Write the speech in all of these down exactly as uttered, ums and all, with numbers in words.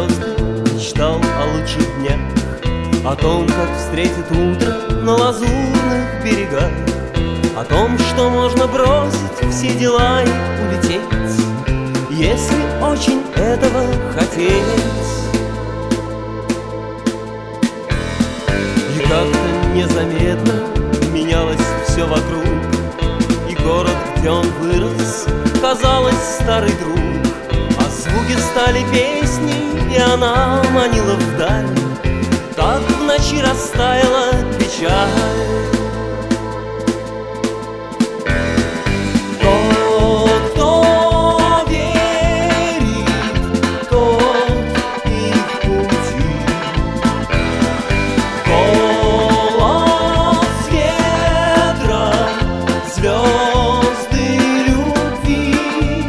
звезды, мечтал о лучших днях, о том, как встретит утро на лазурных берегах, о том, что можно бросить все дела и улететь, если очень этого хотеть. И как-то незаметно менялось все вокруг, и город, где он вырос, казалось, старый друг. А звуки стали песней, и она манила вдаль, как в ночи растаяла печаль. Тот, кто верит, тот и в пути. Голос ветра, звезды любви.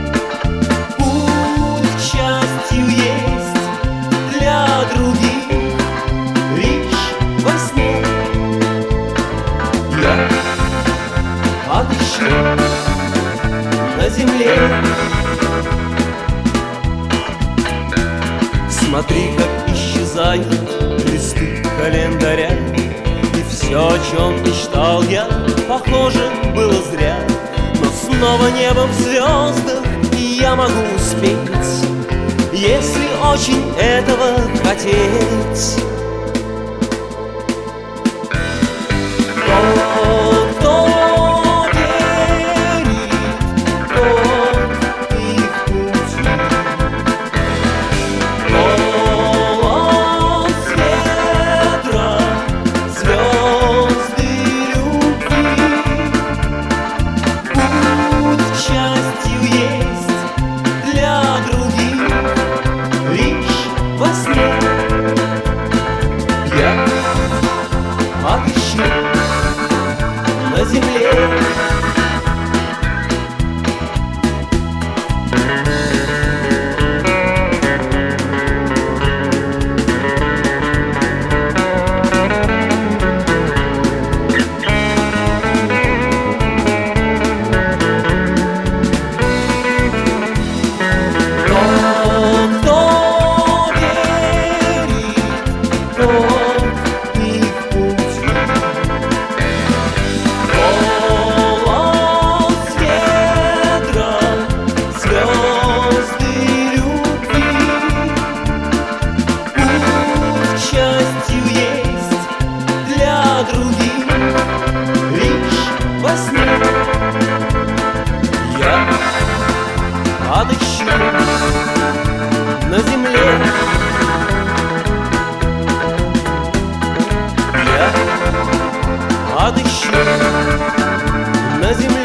Путь к счастью есть для других лишь во сне. Я отыщу на земле. Смотри, как исчезают листы календаря, и все, о чем мечтал я, похоже, было зря. Но снова небо в звездах, и я могу успеть, если очень этого хотеть. Тот, кто верит, тот и в пути. Голос ветра, звезды любви. Путь к счастью есть для других лишь во сне. Я отыщу на земле. Тот, кто верит, тот и в пути. Голос ветра, звезды любви. Путь к счастью есть для других лишь во сне. Я отыщу на земле. Я отыщу на земле.